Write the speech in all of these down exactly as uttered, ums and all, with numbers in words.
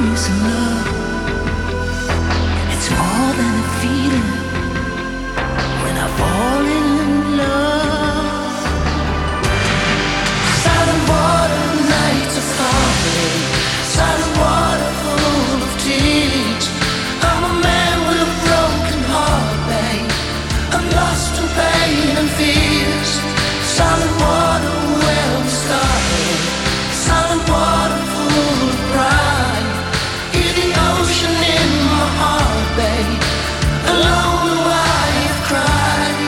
me some love. It's more than a feeling when I fall in love. Silent water, nights of falling. Silent water full of tears. I'm a man with a broken heart, babe. I'm lost in pain and fears. Silent water where we started. Silent water full of pride. Hear the ocean in my heart, babe. Alone I have cried.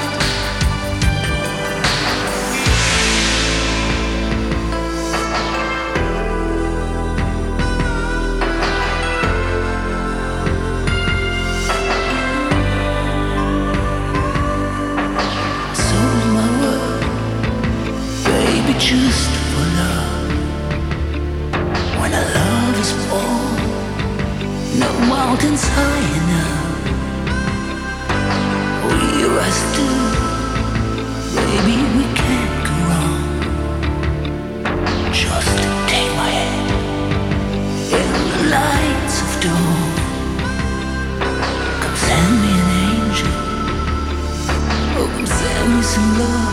Sold my world, baby, just for love. When a love is born, no mountains high enough. We rise to, baby, we can't go wrong. Just take my hand in the lights of dawn. Come send me an angel. Oh, come send me some love.